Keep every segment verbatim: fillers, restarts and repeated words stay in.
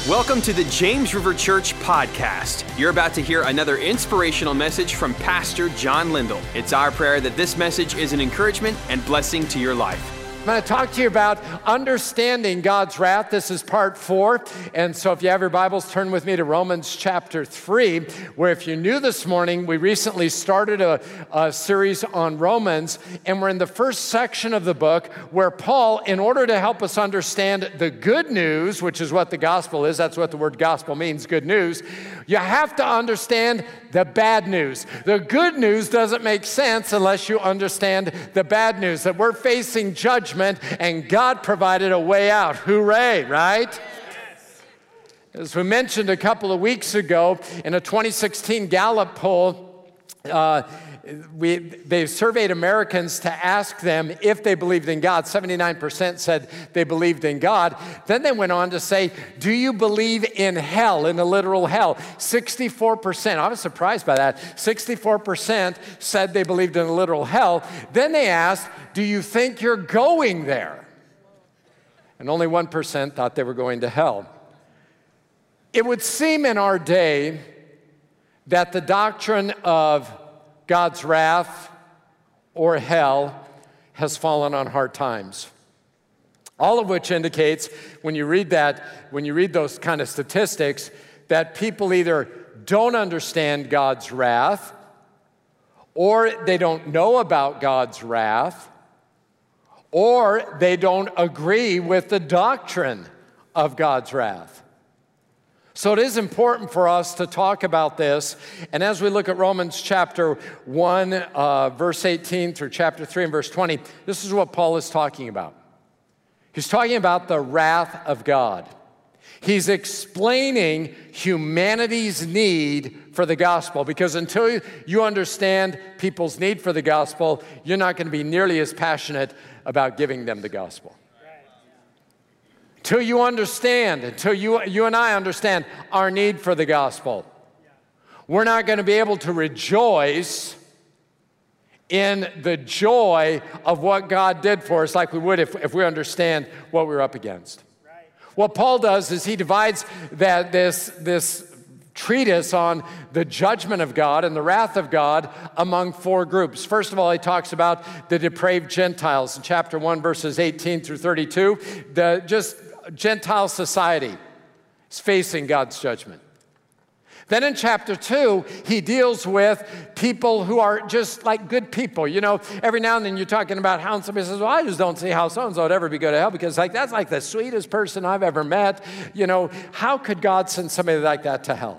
Welcome to the James River Church podcast. You're about to hear another inspirational message from Pastor John Lindell. It's our prayer that this message is an encouragement and blessing to your life. I'm going to talk to you about understanding God's wrath. This is part four. And so if you have your Bibles, turn with me to Romans chapter three, where if you're new this morning, we recently started a, a series on Romans, and we're in the first section of the book where Paul, in order to help us understand the good news, which is what the gospel is, that's what the word gospel means, good news, you have to understand the bad news. The good news doesn't make sense unless you understand the bad news, that we're facing judgment and God provided a way out. Hooray, right? Yes. As we mentioned a couple of weeks ago, in a twenty sixteen Gallup poll, uh, we, they surveyed Americans to ask them if they believed in God. seventy-nine percent said they believed in God. Then they went on to say, do you believe in hell, in a literal hell? sixty-four percent, I was surprised by that. sixty-four percent said they believed in a literal hell. Then they asked, do you think you're going there? And only one percent thought they were going to hell. It would seem in our day that the doctrine of God's wrath or hell has fallen on hard times. All of which indicates, when you read that, when you read those kind of statistics, that people either don't understand God's wrath, or they don't know about God's wrath, or they don't agree with the doctrine of God's wrath. So it is important for us to talk about this. And as we look at Romans chapter one, uh, verse eighteen through chapter three and verse twenty, this is what Paul is talking about. He's talking about the wrath of God. He's explaining humanity's need for the gospel, because until you understand people's need for the gospel, you're not going to be nearly as passionate about giving them the gospel. Until you understand, until you, you and I understand our need for the gospel, we're not going to be able to rejoice in the joy of what God did for us like we would if, if we understand what we're up against. Right. What Paul does is he divides that this, this treatise on the judgment of God and the wrath of God among four groups. First of all, he talks about the depraved Gentiles in chapter one, verses eighteen through thirty-two. The just Gentile society is facing God's judgment. Then in chapter two, he deals with people who are just like good people. You know, every now and then you're talking about how somebody says, well, I just don't see how so-and-so would ever be go to hell, because like that's like the sweetest person I've ever met. You know, how could God send somebody like that to hell?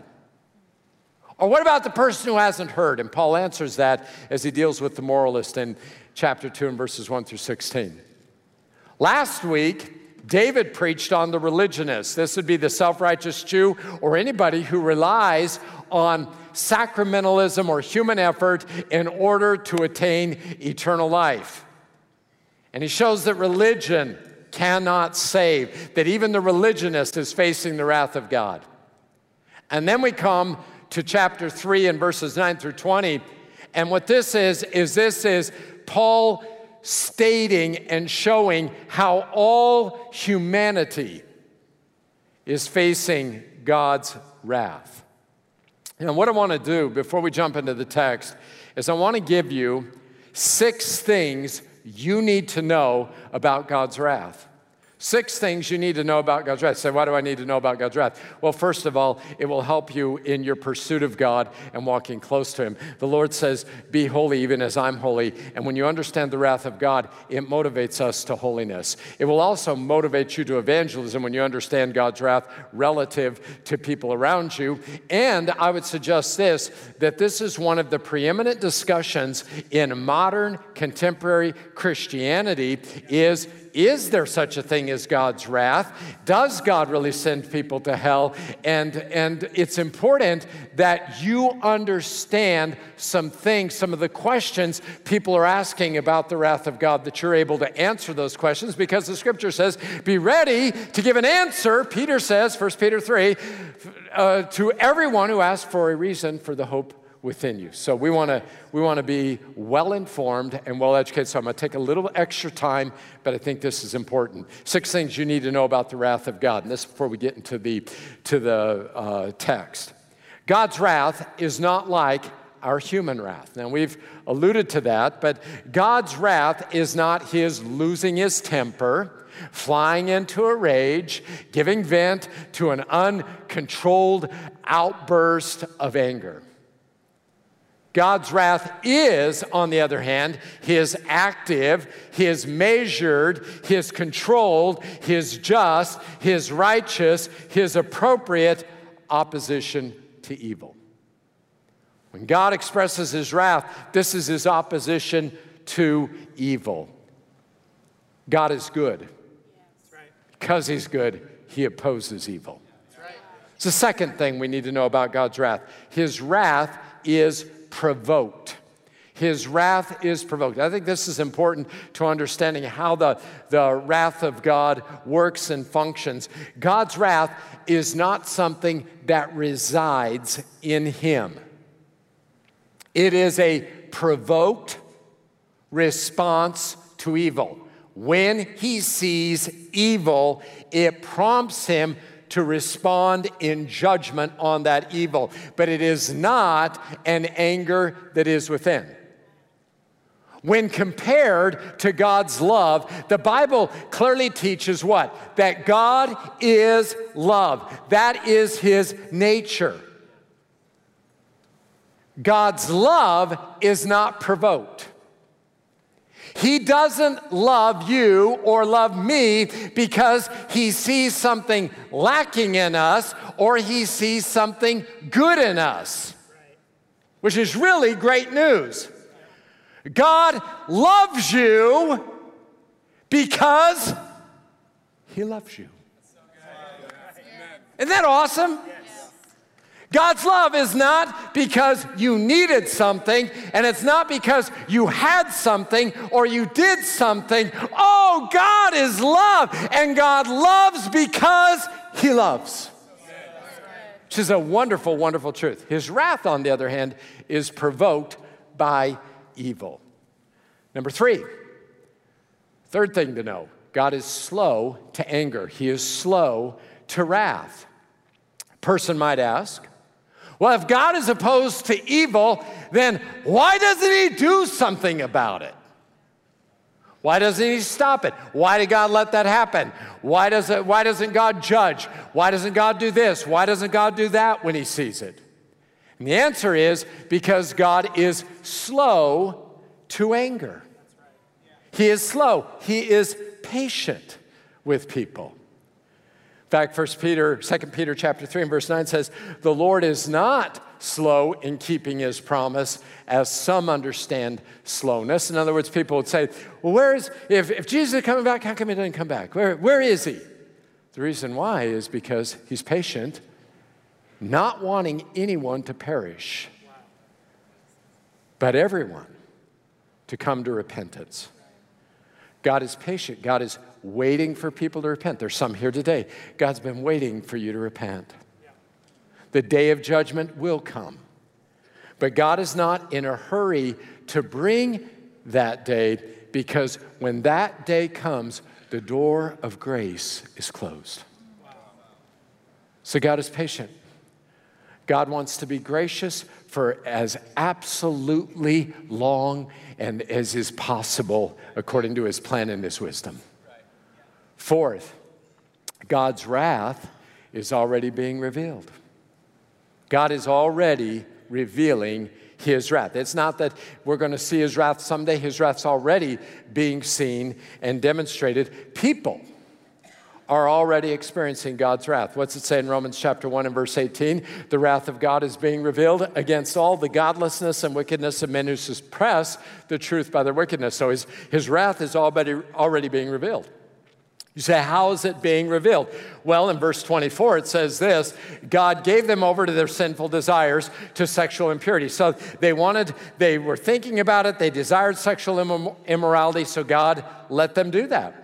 Or what about the person who hasn't heard? And Paul answers that as he deals with the moralist in chapter two and verses one through sixteen. Last week, David preached on the religionist. This would be the self-righteous Jew or anybody who relies on sacramentalism or human effort in order to attain eternal life. And he shows that religion cannot save, that even the religionist is facing the wrath of God. And then we come to chapter three and verses nine through twenty. And what this is, is this is Paul stating and showing how all humanity is facing God's wrath. And what I want to do before we jump into the text is I want to give you six things you need to know about God's wrath. Six things you need to know about God's wrath. Say, why do I need to know about God's wrath? Well, first of all, it will help you in your pursuit of God and walking close to Him. The Lord says, be holy even as I'm holy. And when you understand the wrath of God, it motivates us to holiness. It will also motivate you to evangelism when you understand God's wrath relative to people around you. And I would suggest this, that this is one of the preeminent discussions in modern contemporary Christianity is, Is there such a thing as God's wrath? Does God really send people to hell? And, and it's important that you understand some things, some of the questions people are asking about the wrath of God, that you're able to answer those questions, because the scripture says, be ready to give an answer, Peter says, First Peter three, uh, to everyone who asks for a reason for the hope within you. So we want to we want to be well-informed and well-educated. So I'm going to take a little extra time, but I think this is important. Six things you need to know about the wrath of God. And this before we get into the, to the uh, text. God's wrath is not like our human wrath. Now, we've alluded to that, but God's wrath is not his losing his temper, flying into a rage, giving vent to an uncontrolled outburst of anger. God's wrath is, on the other hand, his active, his measured, his controlled, his just, his righteous, his appropriate opposition to evil. When God expresses his wrath, this is his opposition to evil. God is good. Because he's good, he opposes evil. It's the second thing we need to know about God's wrath. His wrath is provoked. His wrath is provoked. I think this is important to understanding how the, the wrath of God works and functions. God's wrath is not something that resides in him. It is a provoked response to evil. When he sees evil, it prompts him to respond in judgment on that evil. But it is not an anger that is within. When compared to God's love, the Bible clearly teaches what? That God is love. That is his nature. God's love is not provoked. He doesn't love you or love me because he sees something lacking in us or he sees something good in us, which is really great news. God loves you because he loves you. Isn't that awesome? God's love is not because you needed something, and it's not because you had something or you did something. Oh, God is love, and God loves because he loves. Which is a wonderful, wonderful truth. His wrath, on the other hand, is provoked by evil. Number three, third thing to know, God is slow to anger. He is slow to wrath. A person might ask, well, if God is opposed to evil, then why doesn't he do something about it? Why doesn't he stop it? Why did God let that happen? Why, does it, why doesn't God judge? Why doesn't God do this? Why doesn't God do that when he sees it? And the answer is because God is slow to anger. He is slow. He is patient with people. In fact, First Peter, Second Peter chapter three and verse nine says, the Lord is not slow in keeping his promise, as some understand slowness. In other words, people would say, well, where is, if, if Jesus is coming back, how come he doesn't come back? Where, where is he? The reason why is because he's patient, not wanting anyone to perish, but everyone to come to repentance. God is patient. God is waiting for people to repent. There's some here today. God's been waiting for you to repent. The day of judgment will come. But God is not in a hurry to bring that day, because when that day comes, the door of grace is closed. So God is patient. God wants to be gracious for as absolutely long and as is possible according to his plan and his wisdom. Fourth, God's wrath is already being revealed. God is already revealing his wrath. It's not that we're going to see his wrath someday. His wrath's already being seen and demonstrated. People are already experiencing God's wrath. What's it say in Romans chapter one and verse eighteen? The wrath of God is being revealed against all the godlessness and wickedness of men who suppress the truth by their wickedness. So his, his wrath is already, already being revealed. You say, how is it being revealed? Well, in verse twenty-four, it says this, God gave them over to their sinful desires, to sexual impurity. So they wanted, they were thinking about it, they desired sexual immorality, so God let them do that.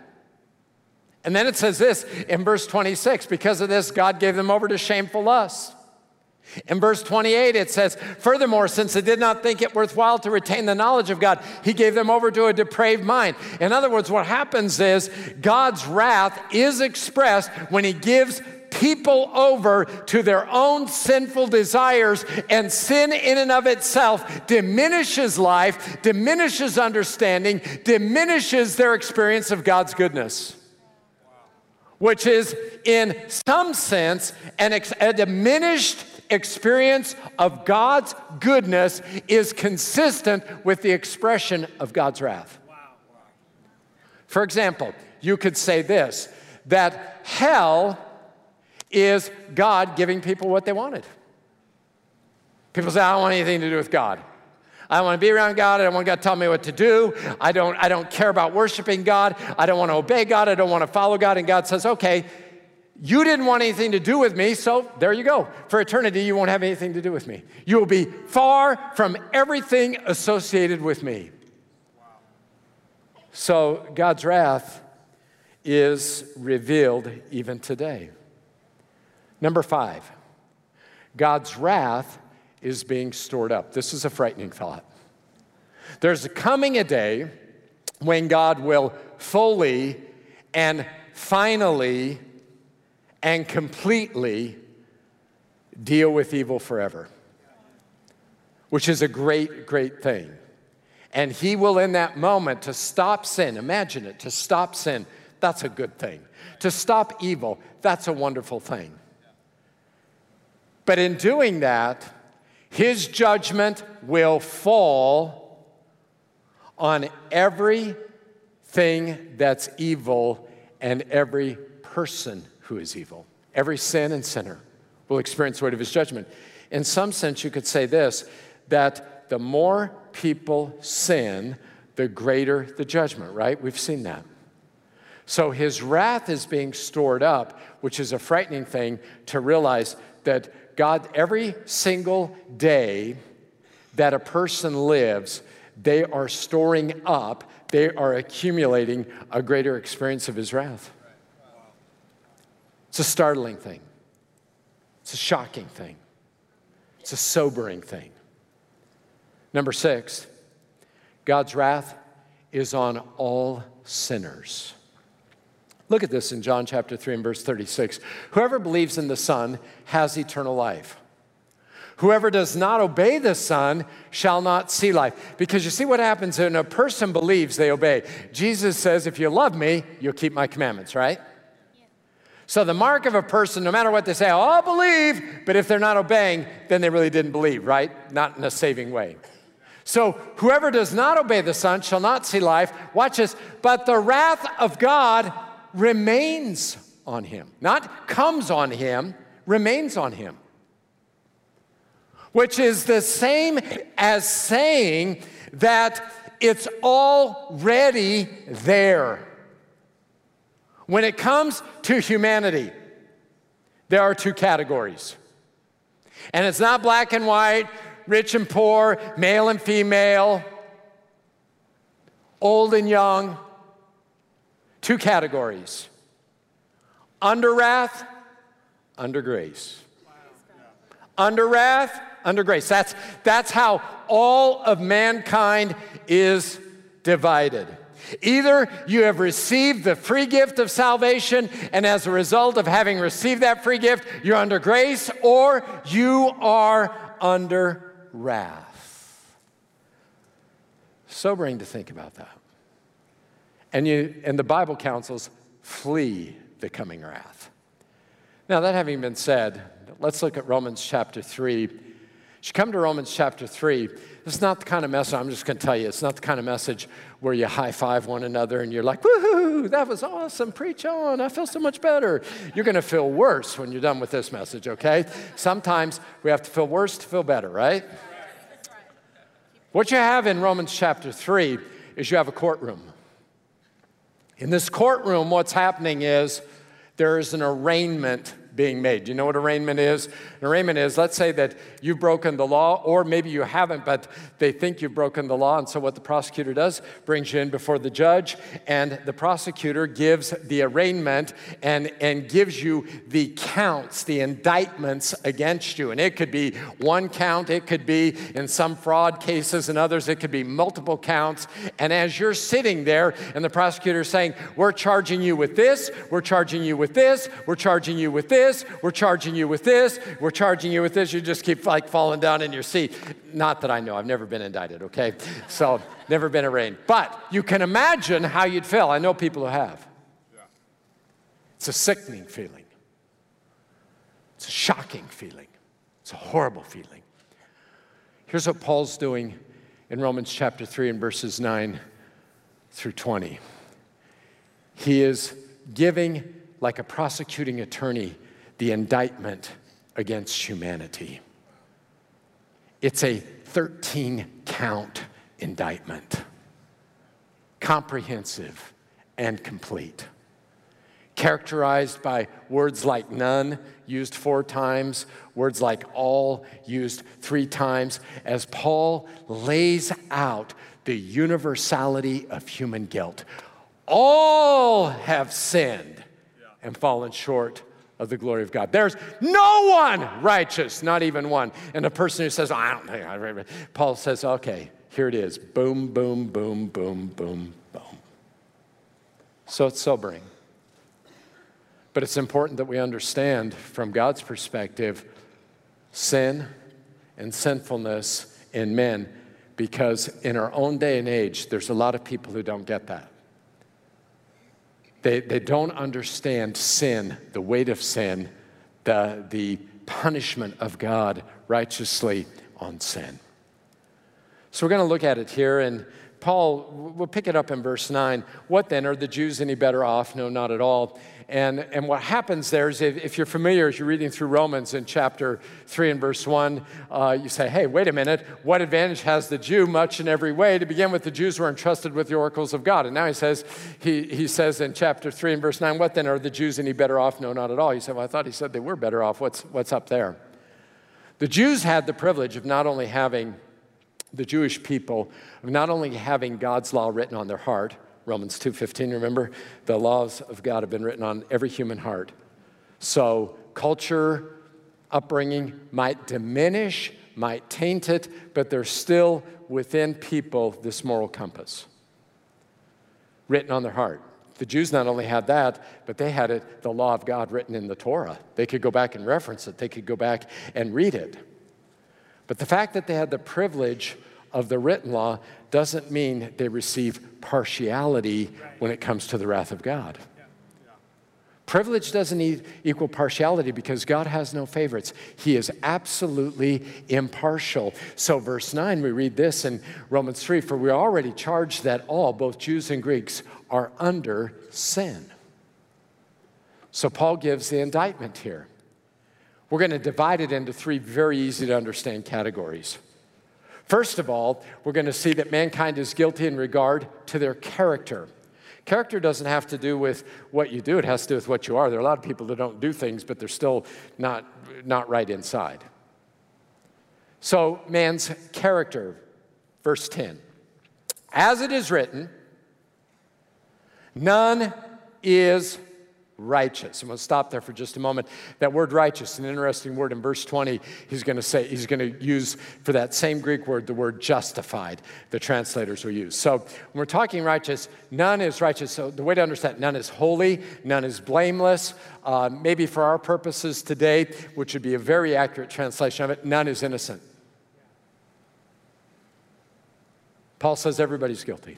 And then it says this in verse twenty-six, because of this, God gave them over to shameful lust. In verse twenty-eight, it says, furthermore, since they did not think it worthwhile to retain the knowledge of God, he gave them over to a depraved mind. In other words, what happens is God's wrath is expressed when he gives people over to their own sinful desires, and sin in and of itself diminishes life, diminishes understanding, diminishes their experience of God's goodness. Which is, in some sense, an ex- a diminished experience of God's goodness is consistent with the expression of God's wrath. For example, you could say this, that hell is God giving people what they wanted. People say, I don't want anything to do with God. I don't want to be around God. I don't want God to tell me what to do. I don't, I don't care about worshiping God. I don't want to obey God. I don't want to follow God. And God says, okay, you didn't want anything to do with me, so there you go. For eternity, you won't have anything to do with me. You will be far from everything associated with me. So God's wrath is revealed even today. Number five, God's wrath is being stored up. This is a frightening thought. There's coming a day when God will fully and finally and completely deal with evil forever, which is a great, great thing. And he will, in that moment, to stop sin, imagine it, to stop sin, that's a good thing. To stop evil, that's a wonderful thing. But in doing that, his judgment will fall on everything that's evil and every person who is evil. Every sin and sinner will experience the weight of his judgment. In some sense, you could say this, that the more people sin, the greater the judgment, right? We've seen that. So his wrath is being stored up, which is a frightening thing to realize that God, every single day that a person lives, they are storing up, they are accumulating a greater experience of his wrath. It's a startling thing. It's a shocking thing. It's a sobering thing. Number six, God's wrath is on all sinners. Look at this in John chapter three and verse thirty-six. Whoever believes in the Son has eternal life. Whoever does not obey the Son shall not see life. Because you see what happens when a person believes, they obey. Jesus says, if you love me, you'll keep my commandments, right? Yeah. So the mark of a person, no matter what they say, oh, I believe, but if they're not obeying, then they really didn't believe, right? Not in a saving way. So whoever does not obey the Son shall not see life. Watch this. But the wrath of God remains on him. Not comes on him, remains on him. Which is the same as saying that it's already there. When it comes to humanity, there are two categories. And it's not black and white, rich and poor, male and female, old and young. Two categories. Under wrath, under grace. Under wrath, under grace. That's, that's how all of mankind is divided. Either you have received the free gift of salvation, and as a result of having received that free gift, you're under grace, or you are under wrath. Sobering to think about that. And you, and the Bible counsels, flee the coming wrath. Now, that having been said, let's look at Romans chapter three. As you come to Romans chapter three, this is not the kind of message, I'm just going to tell you, it's not the kind of message where you high-five one another and you're like, woohoo, that was awesome, preach on, I feel so much better. You're going to feel worse when you're done with this message, okay? Sometimes we have to feel worse to feel better, right? What you have in Romans chapter three is you have a courtroom. In this courtroom, what's happening is there is an arraignment being made. Do you know what arraignment is? An arraignment is, let's say that you've broken the law, or maybe you haven't, but they think you've broken the law, and so what the prosecutor does, brings you in before the judge, and the prosecutor gives the arraignment and, and gives you the counts, the indictments against you. And it could be one count, it could be, in some fraud cases and others, it could be multiple counts. And as you're sitting there, and the prosecutor is saying, we're charging you with this, we're charging you with this, we're charging you with this, we're charging you with this, we're charging you with this, you just keep like falling down in your seat. Not that I know, I've never been indicted, okay? So, never been arraigned. But you can imagine how you'd feel. I know people who have. It's a sickening feeling. It's a shocking feeling. It's a horrible feeling. Here's what Paul's doing in Romans chapter three and verses nine through twenty. He is giving, like a prosecuting attorney, the indictment against humanity. It's a thirteen count indictment, comprehensive and complete, characterized by words like none, used four times, words like all, used three times, as Paul lays out the universality of human guilt. All have sinned and fallen short of the glory of God. There's no one righteous, not even one. And a person who says, oh, I don't think I read it. Paul says, okay, here it is. Boom, boom, boom, boom, boom, boom. So it's sobering. But it's important that we understand from God's perspective sin and sinfulness in men, because in our own day and age, there's a lot of people who don't get that. They, they don't understand sin, the weight of sin, the, the punishment of God righteously on sin. So we're going to look at it here, and Paul, we'll pick it up in verse nine. What then? Are the Jews any better off? No, not at all. And, and what happens there is, if, if you're familiar, as you're reading through Romans in chapter three and verse one, uh, you say, hey, wait a minute, what advantage has the Jew? Much in every way. To begin with, the Jews were entrusted with the oracles of God. And now he says, he, he says in chapter three and verse nine, what then? Are the Jews any better off? No, not at all. You say, well, I thought he said they were better off. What's, what's up there? The Jews had the privilege of not only having, the Jewish people, of not only having God's law written on their heart, Romans two fifteen, remember? The laws of God have been written on every human heart. So culture, upbringing might diminish, might taint it, but there's still within people this moral compass written on their heart. The Jews not only had that, but they had it, the law of God written in the Torah. They could go back and reference it. They could go back and read it. But the fact that they had the privilege of the written law doesn't mean they receive partiality when it comes to the wrath of God. Privilege doesn't equal partiality, because God has no favorites. He is absolutely impartial. So verse nine, we read this in Romans three, for we are already charged that all, both Jews and Greeks, are under sin. So Paul gives the indictment here. We're going to divide it into three very easy to understand categories. First of all, we're going to see that mankind is guilty in regard to their character. Character doesn't have to do with what you do. It has to do with what you are. There are a lot of people that don't do things, but they're still not, not right inside. So man's character, verse ten. As it is written, none is righteous. I'm going to stop there for just a moment. That word righteous, an interesting word. In verse twenty, he's going to say, he's going to use for that same Greek word, the word justified, the translators will use. So when we're talking righteous, none is righteous. So the way to understand, none is holy, none is blameless. Uh, maybe for our purposes today, which would be a very accurate translation of it, none is innocent. Paul says everybody's guilty.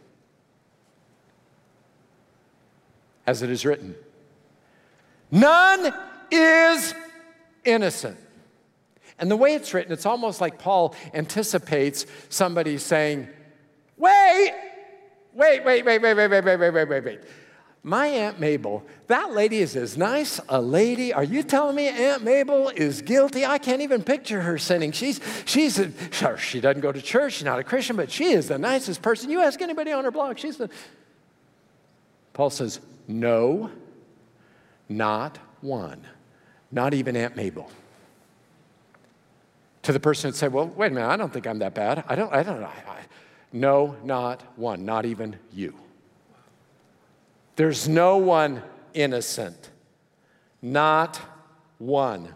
As it is written, none is innocent. And the way it's written, it's almost like Paul anticipates somebody saying, wait, wait, wait, wait, wait, wait, wait, wait, wait, wait, wait, wait. My Aunt Mabel, that lady is as nice a lady. Are you telling me Aunt Mabel is guilty? I can't even picture her sinning. She's, she's, a, sure, she doesn't go to church. She's not a Christian, but she is the nicest person. You ask anybody on her block, she's the... Paul says, no, not one. not even Aunt Mabel. To the person who'd say, well, wait a minute, I don't think I'm that bad. I don't, I don't know. I, I, no, not one, not even you. There's no one innocent, not one.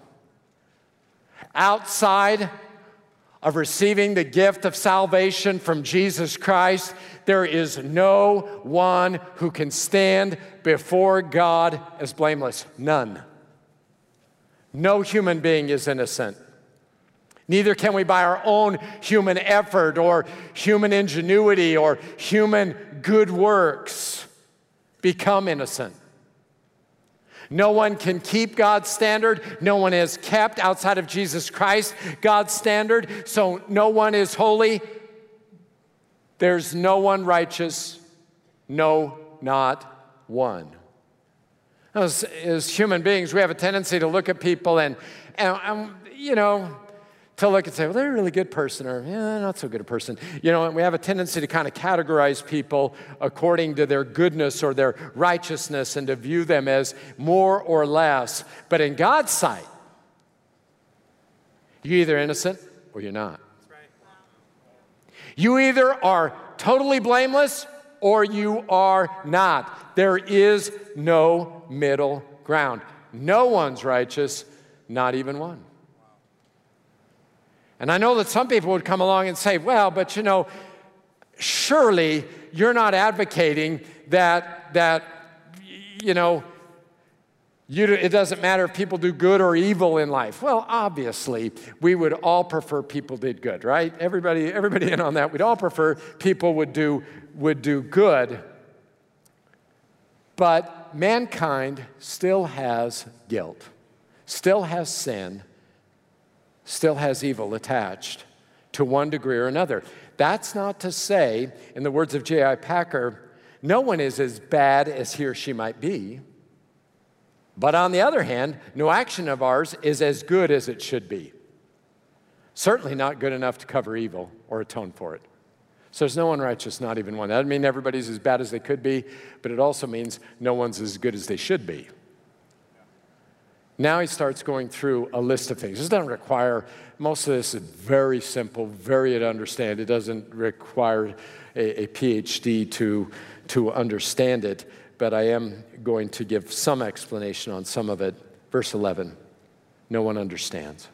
Outside of receiving the gift of salvation from Jesus Christ, there is no one who can stand before God as blameless. None. No human being is innocent. Neither can we by our own human effort or human ingenuity or human good works become innocent. No one can keep God's standard. No one is kept outside of Jesus Christ, God's standard. So no one is holy. There's no one righteous. No, not one. As, as human beings, we have a tendency to look at people and, and, and you know, to look and say, well, they're a really good person, or yeah, not so good a person. You know, and we have a tendency to kind of categorize people according to their goodness or their righteousness and to view them as more or less. But in God's sight, you're either innocent or you're not. You either are totally blameless or you are not. There is no middle ground. No one's righteous, not even one. And I know that some people would come along and say, well, but you know, surely you're not advocating that, that you know, you, it doesn't matter if people do good or evil in life. Well, obviously, we would all prefer people did good, right? Everybody, everybody in on that. We'd all prefer people would do, would do good. But mankind still has guilt, still has sin, still has evil attached to one degree or another. That's not to say, in the words of J I Packer, no one is as bad as he or she might be. But on the other hand, no action of ours is as good as it should be. Certainly not good enough to cover evil or atone for it. So there's no one righteous, not even one. That doesn't mean everybody's as bad as they could be, but it also means no one's as good as they should be. Now he starts going through a list of things. This doesn't require, most of this is very simple, very to understand. It doesn't require a, a P H D to, to understand it, but I am going to give some explanation on some of it. Verse eleven, no one understands.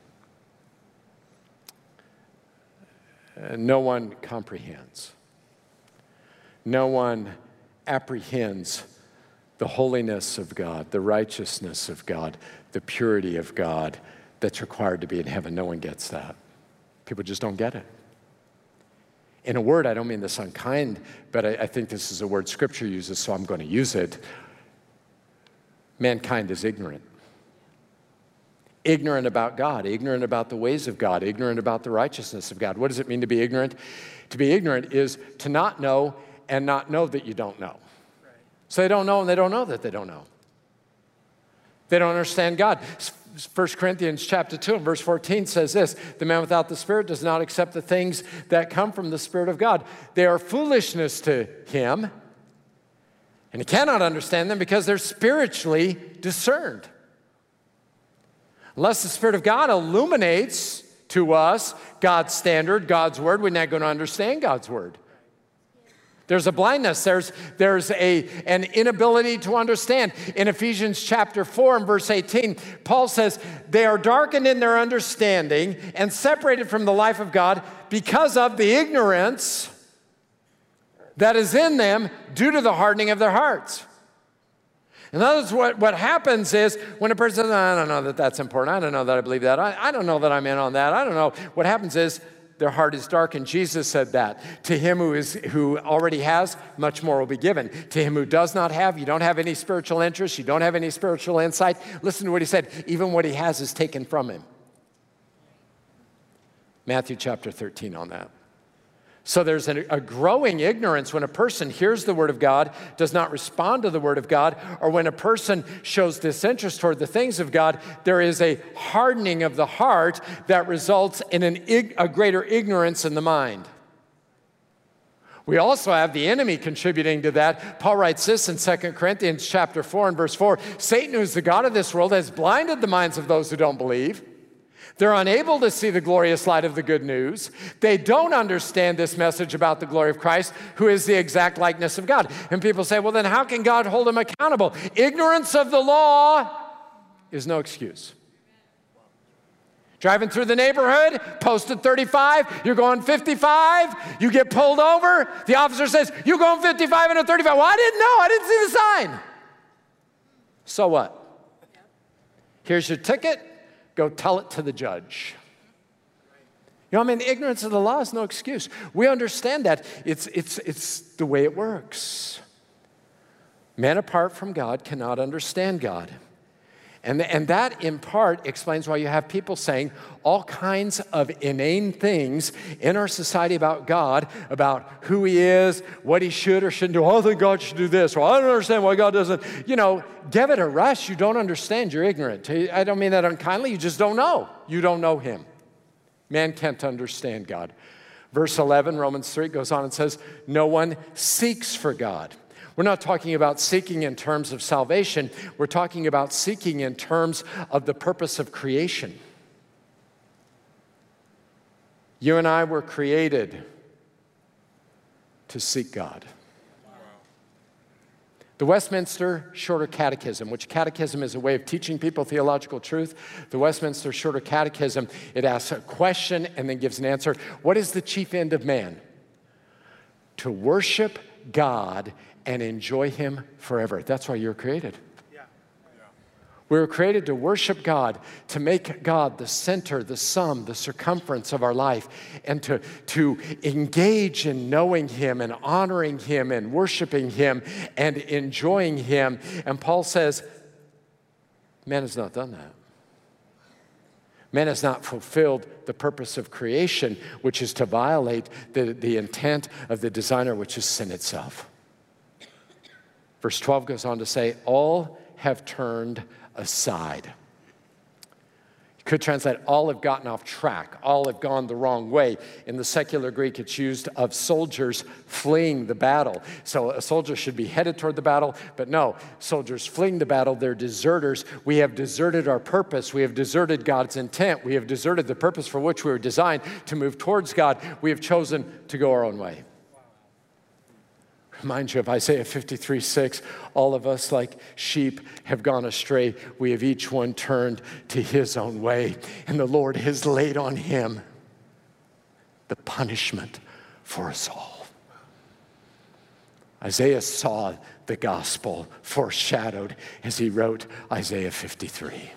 Uh, no one comprehends. No one apprehends the holiness of God, the righteousness of God, the purity of God that's required to be in heaven. No one gets that. People just don't get it. In a word, I don't mean this unkind, but I, I think this is a word Scripture uses, so I'm going to use it. Mankind is ignorant. Ignorant about God, ignorant about the ways of God, ignorant about the righteousness of God. What does it mean to be ignorant? To be ignorant is to not know and not know that you don't know. So they don't know and they don't know that they don't know. They don't understand God. First Corinthians chapter two and verse fourteen says this, the man without the Spirit does not accept the things that come from the Spirit of God. They are foolishness to him, and he cannot understand them because they're spiritually discerned. Unless the Spirit of God illuminates to us God's standard, God's word, we're not going to understand God's word. There's a blindness, there's, there's a, an inability to understand. In Ephesians chapter four and verse eighteen, Paul says, they are darkened in their understanding and separated from the life of God because of the ignorance that is in them due to the hardening of their hearts. In other words, what, what happens is when a person says, I don't know that that's important, I don't know that I believe that, I, I don't know that I'm in on that, I don't know. What happens is their heart is darkened. Jesus said that. To him who is who already has, much more will be given. To him who does not have, you don't have any spiritual interest, you don't have any spiritual insight. Listen to what he said. Even what he has is taken from him. Matthew chapter thirteen on that. So there's a, a growing ignorance when a person hears the word of God, does not respond to the word of God, or when a person shows disinterest toward the things of God, there is a hardening of the heart that results in an ig- a greater ignorance in the mind. We also have the enemy contributing to that. Paul writes this in Second Corinthians chapter four and verse four, Satan, who's the god of this world, has blinded the minds of those who don't believe. They're unable to see the glorious light of the good news. They don't understand this message about the glory of Christ, who is the exact likeness of God. And people say, well, then how can God hold them accountable? Ignorance of the law is no excuse. Driving through the neighborhood, posted thirty-five, you're going fifty-five, you get pulled over, the officer says, you're going fifty-five and a thirty-five. Well, I didn't know, I didn't see the sign. So what? Here's your ticket, go tell it to the judge. You know, I mean, ignorance of the law is no excuse. We understand that. It's, it's, it's the way it works. Man apart from God cannot understand God. And, and that, in part, explains why you have people saying all kinds of inane things in our society about God, about who he is, what he should or shouldn't do. Oh, I think God should do this. Or I don't understand why God doesn't. You know, give it a rest. You don't understand. You're ignorant. I don't mean that unkindly. You just don't know. You don't know him. Man can't understand God. Verse eleven, Romans three, goes on and says, no one seeks for God. We're not talking about seeking in terms of salvation. We're talking about seeking in terms of the purpose of creation. You and I were created to seek God. The Westminster Shorter Catechism, which catechism is a way of teaching people theological truth. The Westminster Shorter Catechism, it asks a question and then gives an answer. What is the chief end of man? To worship God and enjoy him forever. That's why you're created. Yeah. Yeah. We were created to worship God, to make God the center, the sum, the circumference of our life, and to, to engage in knowing him and honoring him and worshiping him and enjoying him. And Paul says, man has not done that. Man has not fulfilled the purpose of creation, which is to violate the, the intent of the designer, which is sin itself. Verse twelve goes on to say, all have turned aside. You could translate, all have gotten off track. All have gone the wrong way. In the secular Greek, it's used of soldiers fleeing the battle. So a soldier should be headed toward the battle, but no, soldiers fleeing the battle, they're deserters. We have deserted our purpose. We have deserted God's intent. We have deserted the purpose for which we were designed to move towards God. We have chosen to go our own way. Remind you of Isaiah fifty-three six, all of us like sheep have gone astray. We have each one turned to his own way, and the Lord has laid on him the punishment for us all. Isaiah saw the gospel foreshadowed as he wrote Isaiah fifty-three.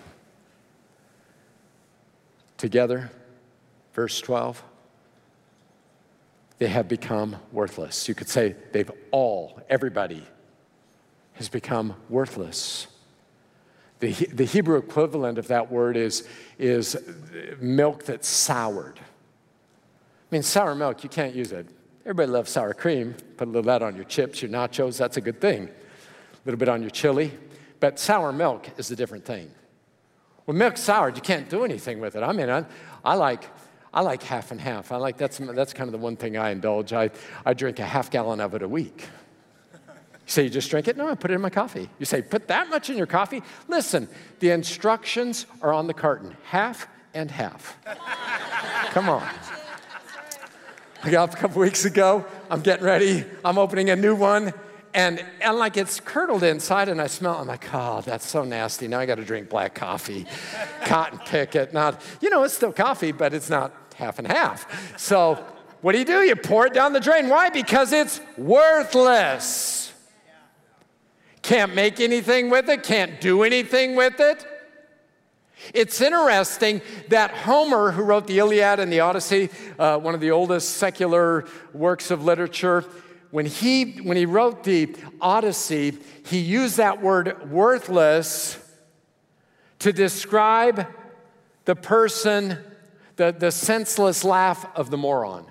Together, verse twelve. They have become worthless. You could say they've all, everybody, has become worthless. The, the Hebrew equivalent of that word is, is milk that's soured. I mean, sour milk, you can't use it. Everybody loves sour cream. Put a little of that on your chips, your nachos, that's a good thing. A little bit on your chili. But sour milk is a different thing. When milk's soured, you can't do anything with it. I mean, I, I like... I like half and half. I like that's that's kind of the one thing I indulge. I, I drink a half gallon of it a week. You say you just drink it? No, I put it in my coffee. You say, put that much in your coffee? Listen, the instructions are on the carton. Half and half. Come on. I got up a couple weeks ago. I'm getting ready. I'm opening a new one. And, and like it's curdled inside and I smell it. I'm like, oh, that's so nasty. Now I got to drink black coffee. Cotton picket. Not, you know, it's still coffee, but it's not half and half. So what do you do? You pour it down the drain. Why? Because it's worthless. Can't make anything with it. Can't do anything with it. It's interesting that Homer, who wrote the Iliad and the Odyssey, uh, one of the oldest secular works of literature, When he, when he wrote the Odyssey, he used that word worthless to describe the person, the, the senseless laugh of the moron.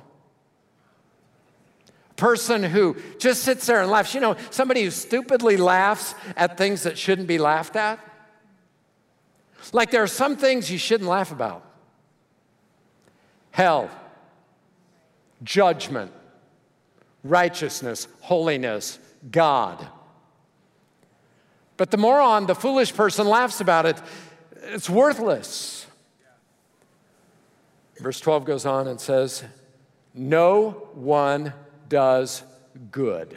Person who just sits there and laughs. You know, somebody who stupidly laughs at things that shouldn't be laughed at. Like there are some things you shouldn't laugh about. Hell, judgment, righteousness, holiness, God. But the moron, the foolish person, laughs about it. It's worthless. Verse twelve goes on and says, no one does good.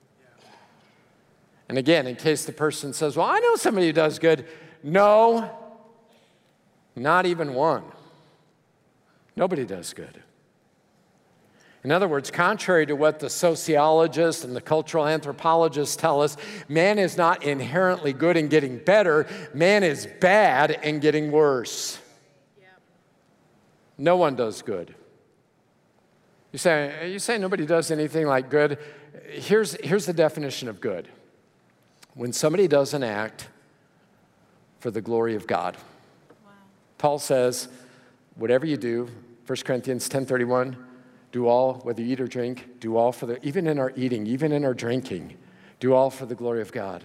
And again, in case the person says, well, I know somebody who does good. No, not even one. Nobody does good. In other words, contrary to what the sociologists and the cultural anthropologists tell us, man is not inherently good and getting better. Man is bad and getting worse. Yep. No one does good. You say, you say nobody does anything like good. Here's, here's the definition of good. When somebody does an act for the glory of God. Wow. Paul says, whatever you do, First Corinthians ten thirty-one, do all, whether you eat or drink, do all for the, even in our eating, even in our drinking, do all for the glory of God.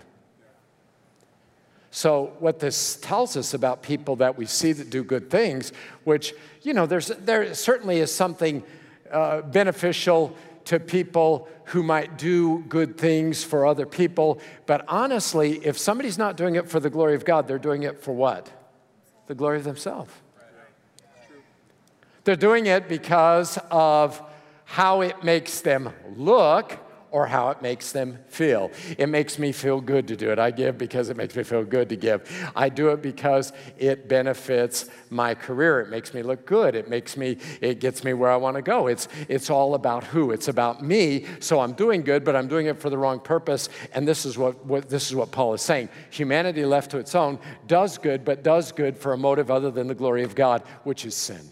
So what this tells us about people that we see that do good things, which, you know, there's, there certainly is something uh, beneficial to people who might do good things for other people. But honestly, if somebody's not doing it for the glory of God, they're doing it for what? The glory of themselves. They're doing it because of how it makes them look or how it makes them feel. It makes me feel good to do it. I give because it makes me feel good to give. I do it because it benefits my career. It makes me look good. It makes me, it gets me where I want to go. It's, it's all about who? It's about me. So I'm doing good, but I'm doing it for the wrong purpose. And this is what, what this is what Paul is saying. Humanity left to its own does good, but does good for a motive other than the glory of God, which is sin.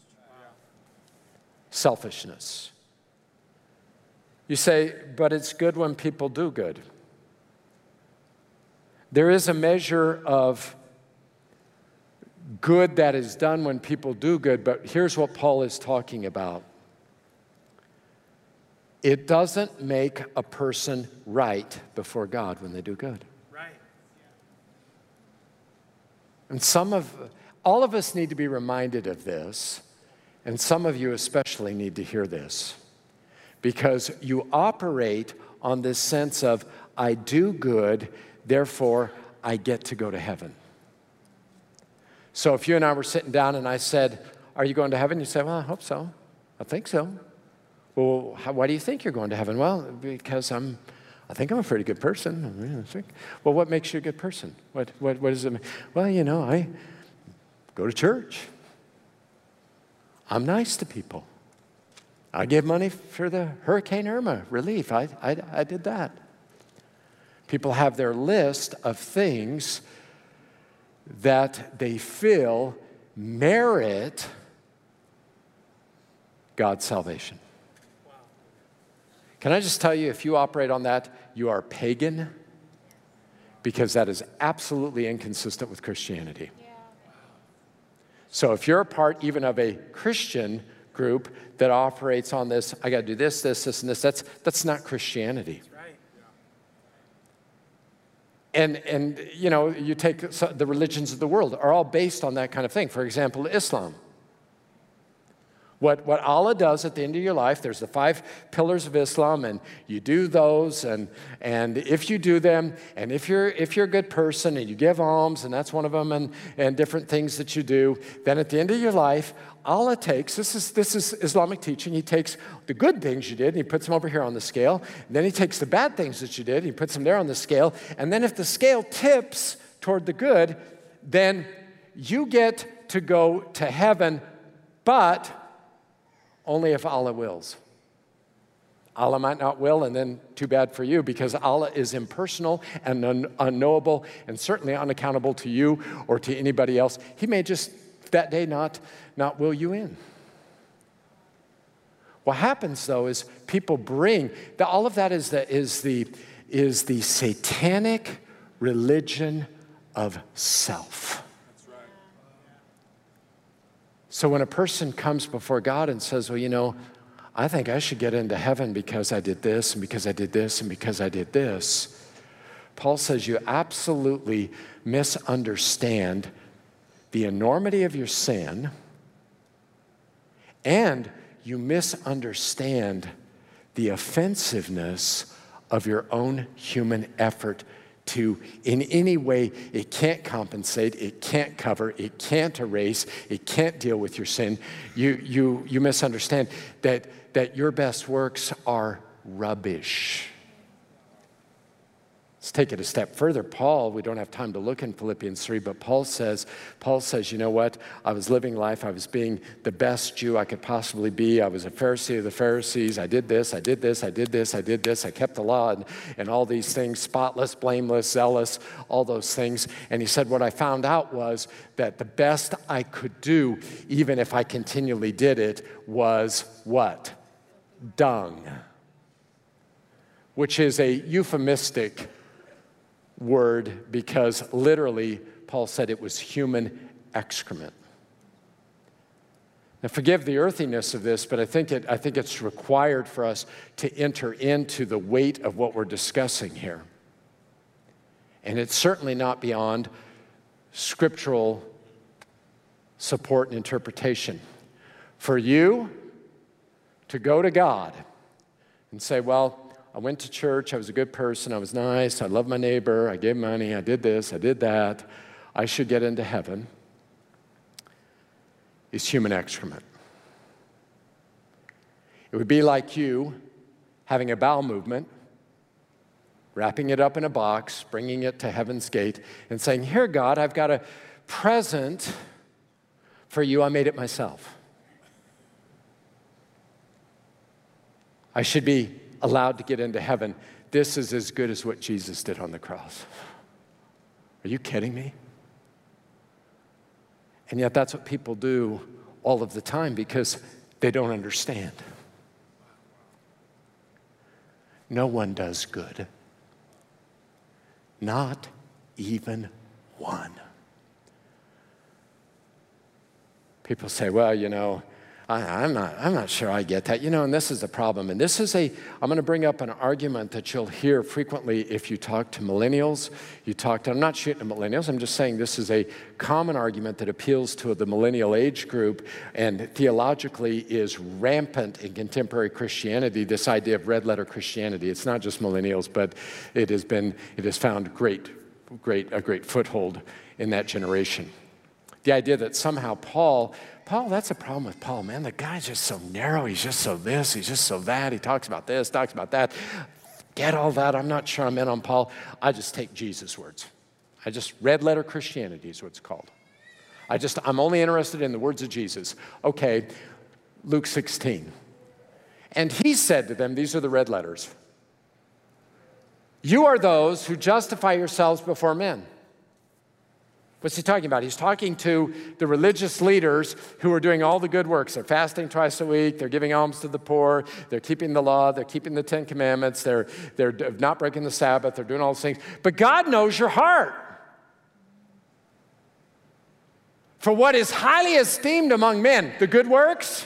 Selfishness. You say, but it's good when people do good. There is a measure of good that is done when people do good, but here's what Paul is talking about. It doesn't make a person right before God when they do good. Right. And some of, all of us need to be reminded of this, and some of you especially need to hear this. Because you operate on this sense of, I do good, therefore I get to go to heaven. So if you and I were sitting down and I said, are you going to heaven? You say, well, I hope so. I think so. Well, how, why do you think you're going to heaven? Well, because I'm, I think I'm a pretty good person. I think, well, what makes you a good person? What, what, what does it mean? Well, you know, I go to church. I'm nice to people. I give money for the Hurricane Irma relief. I, I, I did that. People have their list of things that they feel merit God's salvation. Wow. Can I just tell you, if you operate on that, you are pagan, because that is absolutely inconsistent with Christianity. Yeah. So if you're a part even of a Christian group that operates on this, I got to do this, this, this, and this. That's that's not Christianity. That's right. Yeah. And and you know, you take the religions of the world are all based on that kind of thing. For example, Islam. What, what Allah does at the end of your life, there's the five pillars of Islam, and you do those, and, and if you do them, and if you're, if you're a good person, and you give alms, and that's one of them, and, and different things that you do, then at the end of your life, Allah takes, this is, this is Islamic teaching, he takes the good things you did, and he puts them over here on the scale, and then he takes the bad things that you did, and he puts them there on the scale, and then if the scale tips toward the good, then you get to go to heaven, but only if Allah wills. Allah might not will, and then too bad for you, because Allah is impersonal and un- unknowable and certainly unaccountable to you or to anybody else. He may just that day not, not will you in. What happens, though, is people bring, the, all of that is the, is, the, is the satanic religion of self. So when a person comes before God and says, well, you know, I think I should get into heaven because I did this and because I did this and because I did this, Paul says you absolutely misunderstand the enormity of your sin, and you misunderstand the offensiveness of your own human effort to, in any way, it can't compensate, it can't cover, it can't erase, it can't deal with your sin. You, you, you misunderstand that, that your best works are rubbish. Let's take it a step further. Paul, we don't have time to look in Philippians three, but Paul says, Paul says, you know what? I was living life. I was being the best Jew I could possibly be. I was a Pharisee of the Pharisees. I did this, I did this, I did this, I did this. I kept the law and, and all these things, spotless, blameless, zealous, all those things. And he said, what I found out was that the best I could do, even if I continually did it, was what? Dung, which is a euphemistic word because literally Paul said it was human excrement. Now forgive the earthiness of this, but I think it I think it's required for us to enter into the weight of what we're discussing here. And it's certainly not beyond scriptural support and interpretation. For you to go to God and say, well, I went to church, I was a good person, I was nice, I loved my neighbor, I gave money, I did this, I did that, I should get into heaven, is human excrement. It would be like you having a bowel movement, wrapping it up in a box, bringing it to heaven's gate, and saying, here, God, I've got a present for you, I made it myself. I should be allowed to get into heaven. This is as good as what Jesus did on the cross. Are you kidding me? And yet that's what people do all of the time because they don't understand. No one does good. Not even one. People say, well, you know, I, I'm not, I'm not sure I get that. You know, and this is the problem. And this is a, I'm going to bring up an argument that you'll hear frequently if you talk to millennials. You talk to, I'm not shooting at millennials. I'm just saying this is a common argument that appeals to the millennial age group and theologically is rampant in contemporary Christianity, this idea of red letter Christianity. It's not just millennials, but it has been, it has found great, great, a great foothold in that generation. The idea that somehow Paul, Paul, that's a problem with Paul, man. The guy's just so narrow. He's just so this, he's just so that. He talks about this, talks about that. Get all that. I'm not sure I'm in on Paul. I just take Jesus' words. I just, red letter Christianity is what it's called. I just, I'm only interested in the words of Jesus. Okay, Luke sixteen. And he said to them, these are the red letters. You are those who justify yourselves before men. What's he talking about? He's talking to the religious leaders who are doing all the good works. They're fasting twice a week. They're giving alms to the poor. They're keeping the law. They're keeping the Ten Commandments. They're, they're not breaking the Sabbath. They're doing all those things. But God knows your heart. For what is highly esteemed among men, the good works,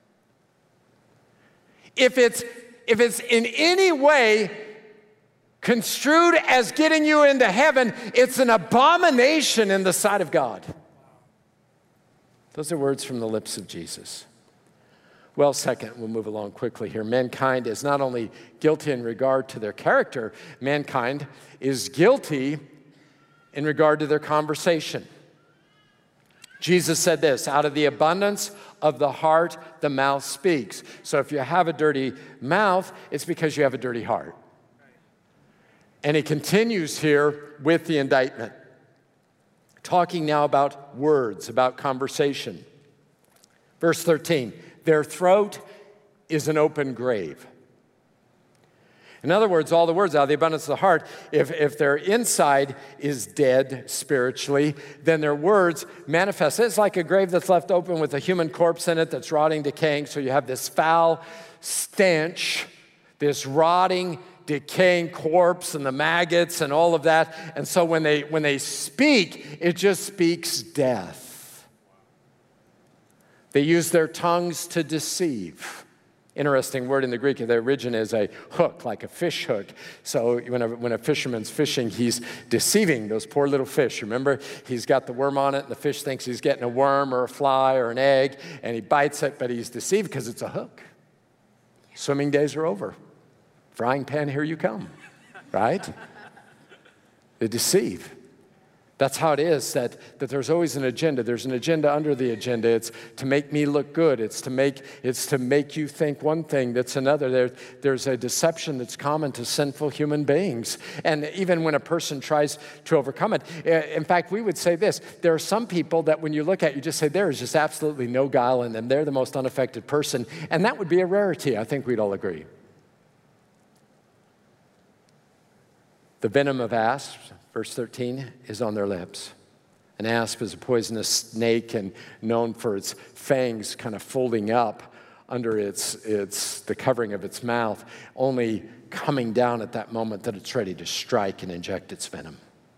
if it's, if it's in any way construed as getting you into heaven, it's an abomination in the sight of God. Those are words from the lips of Jesus. Well, second, we'll move along quickly here. Mankind is not only guilty in regard to their character, mankind is guilty in regard to their conversation. Jesus said this, out of the abundance of the heart, the mouth speaks. So if you have a dirty mouth, it's because you have a dirty heart. And he continues here with the indictment, talking now about words, about conversation. Verse thirteen, their throat is an open grave. In other words, all the words out of the abundance of the heart, if, if their inside is dead spiritually, then their words manifest. It's like a grave that's left open with a human corpse in it that's rotting, decaying. So you have this foul stench, this rotting, decaying corpse and the maggots and all of that. And so when they when they speak, it just speaks death. They use their tongues to deceive. Interesting word in the Greek. The origin is a hook, like a fish hook. So when a, when a fisherman's fishing, he's deceiving those poor little fish. Remember, he's got the worm on it, and the fish thinks he's getting a worm or a fly or an egg, and he bites it, but he's deceived because it's a hook. Swimming days are over. Frying pan, here you come, right? They deceive. That's how it is, that, that there's always an agenda. There's an agenda under the agenda. It's to make me look good. It's to make, it's to make you think one thing that's another. There, there's a deception that's common to sinful human beings. And even when a person tries to overcome it, in fact, we would say this. There are some people that when you look at, you just say, there is just absolutely no guile in them. They're the most unaffected person. And that would be a rarity. I think we'd all agree. The venom of asps, verse thirteen, is on their lips. An asp is a poisonous snake and known for its fangs kind of folding up under its, its, the covering of its mouth, only coming down at that moment that it's ready to strike and inject its venom.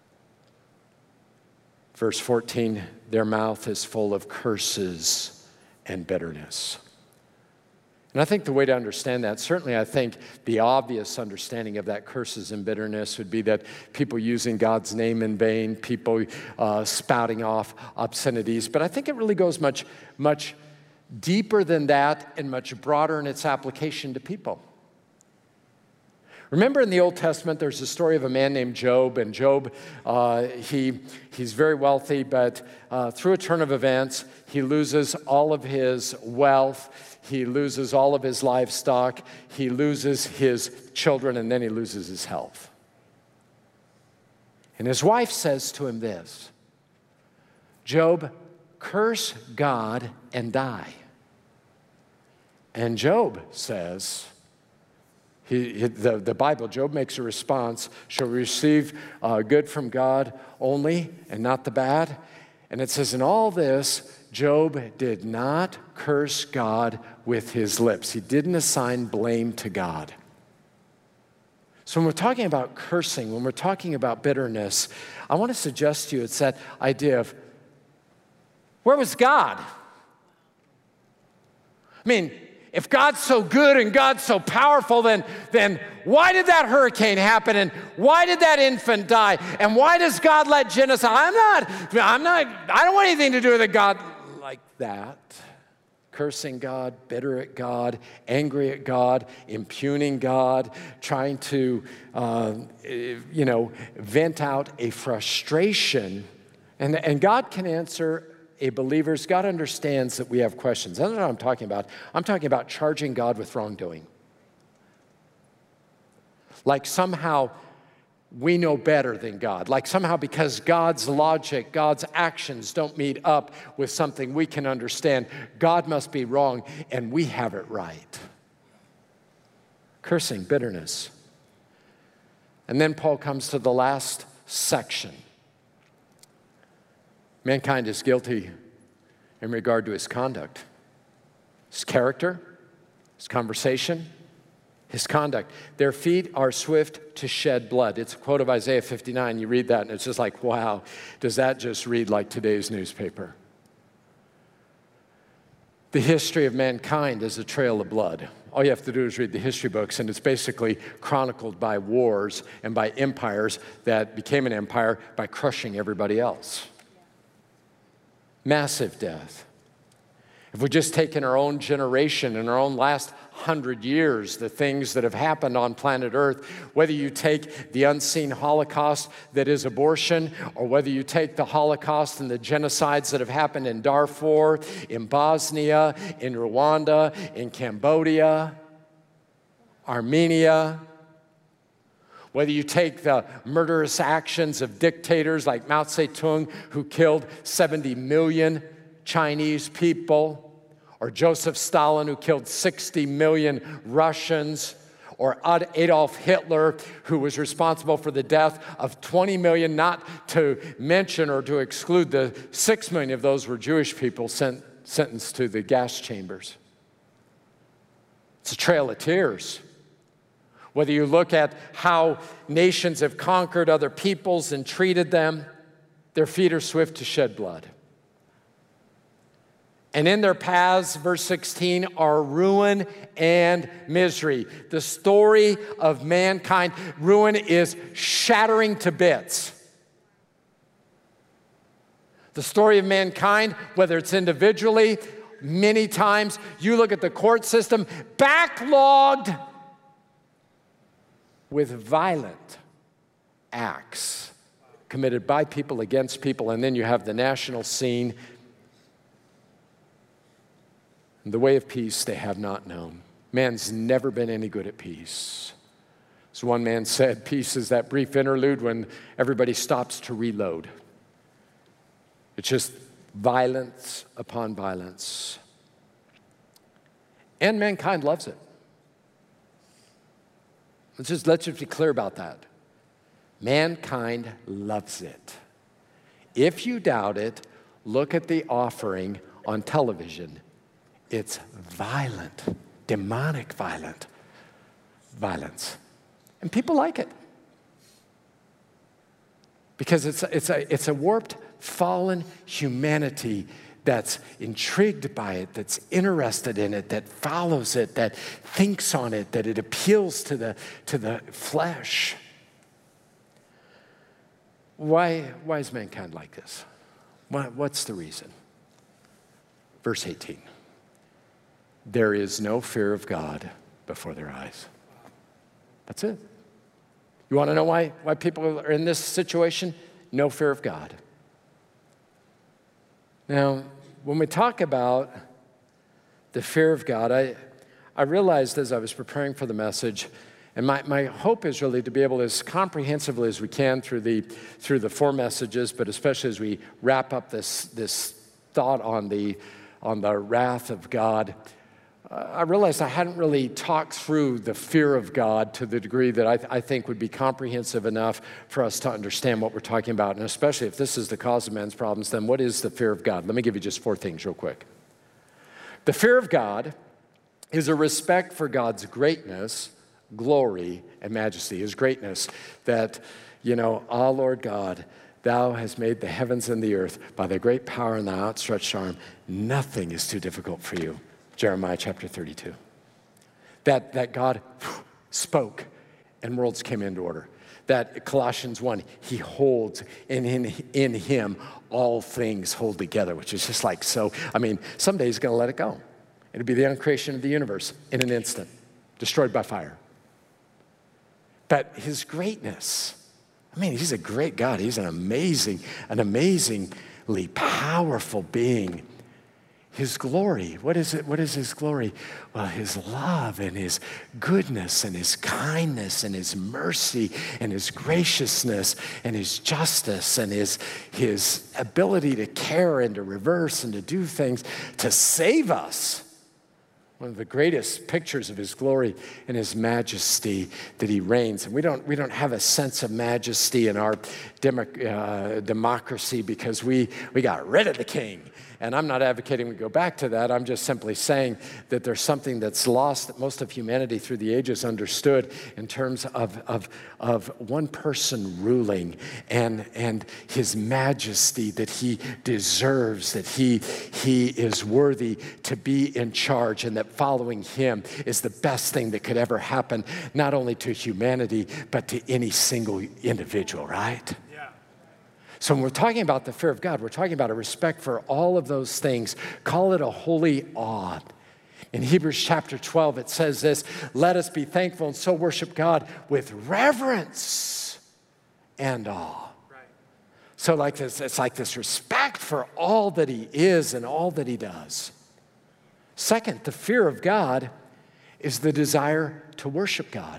Verse fourteen, their mouth is full of curses and bitterness. And I think the way to understand that, certainly I think the obvious understanding of that curses and bitterness would be that people using God's name in vain, people uh, spouting off obscenities. But I think it really goes much, much deeper than that and much broader in its application to people. Remember in the Old Testament, there's a story of a man named Job, and Job, uh, he, he's very wealthy, but uh, through a turn of events, he loses all of his wealth. He loses all of his livestock, he loses his children, and then he loses his health. And his wife says to him this, Job, curse God and die. And Job says, he, he, the, the Bible, Job makes a response, shall receive uh, good from God only and not the bad. And it says, in all this, Job did not curse God with his lips. He didn't assign blame to God. So when we're talking about cursing, when we're talking about bitterness, I want to suggest to you it's that idea of, where was God? I mean, if God's so good and God's so powerful, then, then why did that hurricane happen? And why did that infant die? And why does God let genocide? I'm not, I'm not, I don't want anything to do with a God like that. Cursing God, bitter at God, angry at God, impugning God, trying to, uh, you know, vent out a frustration. And, and God can answer a believer's, God understands that we have questions. That's what I'm talking about. I'm talking about charging God with wrongdoing. Like somehow we know better than God. Like somehow because God's logic, God's actions don't meet up with something we can understand, God must be wrong and we have it right. Cursing, bitterness. And then Paul comes to the last section. Mankind is guilty in regard to his conduct, his character, his conversation, his conduct. Their feet are swift to shed blood. It's a quote of Isaiah fifty-nine. You read that and it's just like, wow, does that just read like today's newspaper? The history of mankind is a trail of blood. All you have to do is read the history books, and it's basically chronicled by wars and by empires that became an empire by crushing everybody else. Massive death. If we just take in our own generation, in our own last hundred years, the things that have happened on planet Earth, whether you take the unseen Holocaust that is abortion, or whether you take the Holocaust and the genocides that have happened in Darfur, in Bosnia, in Rwanda, in Cambodia, Armenia, whether you take the murderous actions of dictators like Mao Zedong, who killed seventy million Chinese people, or Joseph Stalin, who killed sixty million Russians, or Adolf Hitler, who was responsible for the death of twenty million, not to mention or to exclude the six million of those were Jewish people sent, sentenced to the gas chambers. It's a trail of tears. Whether you look at how nations have conquered other peoples and treated them, their feet are swift to shed blood. And in their paths, verse sixteen, are ruin and misery. The story of mankind, ruin is shattering to bits. The story of mankind, whether it's individually, many times. You look at the court system, backlogged with violent acts committed by people against people, and then you have the national scene. The way of peace they have not known. Man's never been any good at peace. As one man said, peace is that brief interlude when everybody stops to reload. It's just violence upon violence. And mankind loves it. Let's just, let's just be clear about that. Mankind loves it. If you doubt it, look at the offering on television. It's violent, demonic violent violence. And people like it. Because it's, it's, a, it's a warped, fallen humanity that's intrigued by it, that's interested in it, that follows it, that thinks on it, that it appeals to the, to the flesh. Why, why is mankind like this? What, what's the reason? Verse eighteen. There is no fear of God before their eyes. That's it. You want to know why, why people are in this situation? No fear of God. Now, when we talk about the fear of God, I, I realized as I was preparing for the message, and my, my hope is really to be able to, as comprehensively as we can through the, through the four messages, but especially as we wrap up this, this thought on the, on the wrath of God, I realized I hadn't really talked through the fear of God to the degree that I, th- I think would be comprehensive enough for us to understand what we're talking about. And especially if this is the cause of man's problems, then what is the fear of God? Let me give you just four things real quick. The fear of God is a respect for God's greatness, glory, and majesty. His greatness that, you know, ah, Lord God, thou hast made the heavens and the earth by thy great power and thy outstretched arm. Nothing is too difficult for you. Jeremiah chapter thirty-two. That, that God spoke and worlds came into order. That Colossians one, he holds, and in, in him all things hold together, which is just like so. I mean, someday he's going to let it go. It'll be the uncreation of the universe in an instant, destroyed by fire. But his greatness, I mean, he's a great God. He's an amazing, an amazingly powerful being. His glory, what is it? What is his glory? Well, his love and his goodness and his kindness and his mercy and his graciousness and his justice and his, his ability to care and to reverse and to do things to save us. One of the greatest pictures of his glory and his majesty that he reigns. And we don't, we don't have a sense of majesty in our demo, uh, democracy because we, we got rid of the king. And I'm not advocating we go back to that. I'm just simply saying that there's something that's lost that most of humanity through the ages understood in terms of, of, of one person ruling and, and his majesty that he deserves, that he, he is worthy to be in charge, and that following him is the best thing that could ever happen, not only to humanity, but to any single individual, right? So when we're talking about the fear of God, we're talking about a respect for all of those things. Call it a holy awe. In Hebrews chapter twelve, it says this, let us be thankful and so worship God with reverence and awe. Right. So like this, it's like this respect for all that he is and all that he does. Second, the fear of God is the desire to worship God.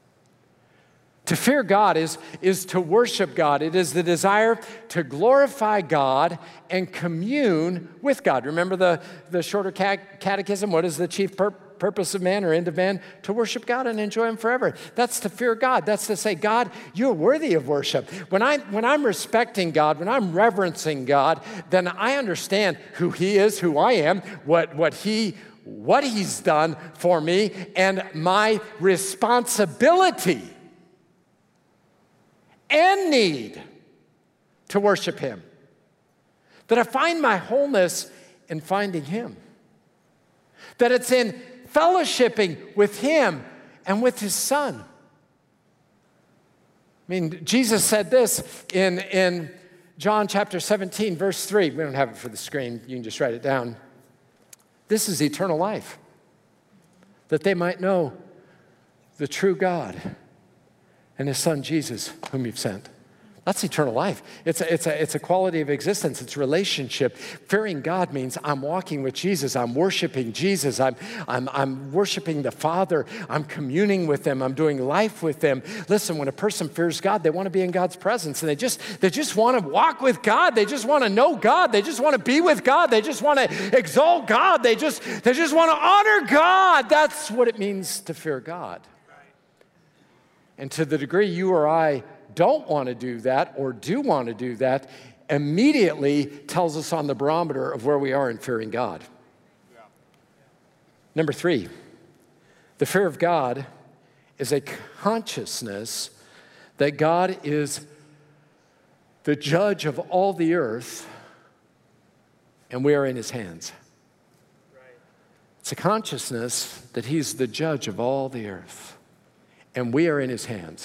To fear God is, is to worship God. It is the desire to glorify God and commune with God. Remember the, the shorter catechism? What is the chief pur- purpose of man or end of man? To worship God and enjoy him forever. That's to fear God. That's to say, God, you're worthy of worship. When, I, when I'm respecting God, when I'm reverencing God, then I understand who he is, who I am, what, what he what he's done for me, and my responsibility and need to worship him. That I find my wholeness in finding him. That it's in fellowshipping with him and with his son. I mean, Jesus said this in, in John chapter seventeen, verse three. We don't have it for the screen. You can just write it down. This is eternal life, that they might know the true God and his son Jesus, whom you've sent. That's eternal life. It's a, it's, a, it's a quality of existence. It's relationship. Fearing God means I'm walking with Jesus. I'm worshiping Jesus. I'm, I'm, I'm worshiping the Father. I'm communing with them. I'm doing life with them. Listen, when a person fears God, they want to be in God's presence. And they just, they just want to walk with God. They just want to know God. They just want to be with God. They just want to exalt God. They just, they just want to honor God. That's what it means to fear God. And to the degree you or I don't want to do that or do want to do that, immediately tells us on the barometer of where we are in fearing God. Yeah. Number three, the fear of God is a consciousness that God is the judge of all the earth and we are in his hands. Right. It's a consciousness that he's the judge of all the earth and we are in his hands.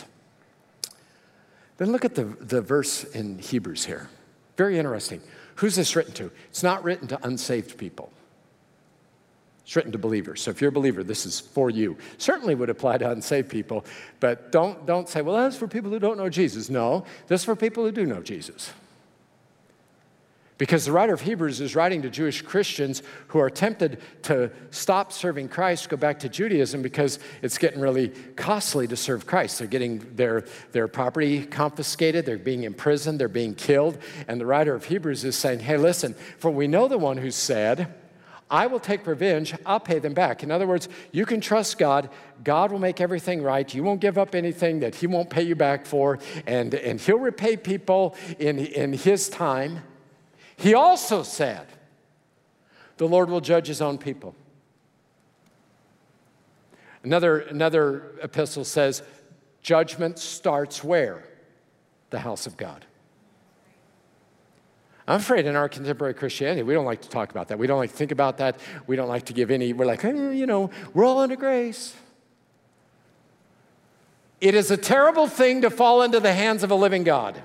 Then look at the, the verse in Hebrews here. Very interesting. Who's this written to? It's not written to unsaved people. It's written to believers. So if you're a believer, this is for you. Certainly would apply to unsaved people, but don't, don't say, well, that's for people who don't know Jesus. No, this is for people who do know Jesus. Because the writer of Hebrews is writing to Jewish Christians who are tempted to stop serving Christ, go back to Judaism because it's getting really costly to serve Christ. They're getting their, their property confiscated, they're being imprisoned, they're being killed. And the writer of Hebrews is saying, hey, listen, for we know the one who said, I will take revenge, I'll pay them back. In other words, you can trust God. God will make everything right. You won't give up anything that he won't pay you back for. And, and he'll repay people in, in his time. He also said, the Lord will judge his own people. Another, another epistle says, judgment starts where? The house of God. I'm afraid in our contemporary Christianity, we don't like to talk about that. We don't like to think about that. We don't like to give any, we're like, eh, you know, we're all under grace. It is a terrible thing to fall into the hands of a living God.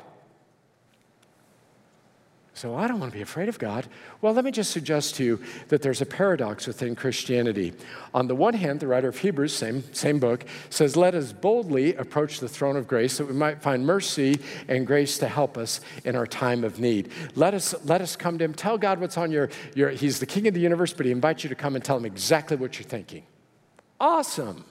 So I don't want to be afraid of God. Well, let me just suggest to you that there's a paradox within Christianity. On the one hand, the writer of Hebrews, same, same book, says, let us boldly approach the throne of grace that we might find mercy and grace to help us in our time of need. Let us, let us come to him. Tell God what's on your, your, he's the king of the universe, but he invites you to come and tell him exactly what you're thinking. Awesome.